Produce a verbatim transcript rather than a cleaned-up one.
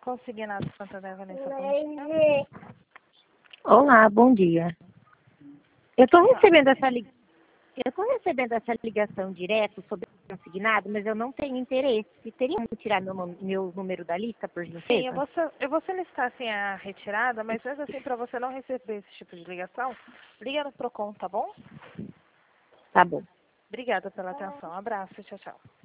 Consignado Santo André, Vanessa, bom dia. Olá, bom dia. Eu estou recebendo essa li... eu estou recebendo essa ligação direto sobre o consignado, mas eu não tenho interesse. Teria como tirar meu, nome- meu número da lista, por gentileza? Sim, eu vou, so- eu vou solicitar assim, a retirada, mas mesmo assim, para você não receber esse tipo de ligação, liga no Procon, tá bom? Tá bom. Obrigada pela atenção. Um abraço, tchau, tchau.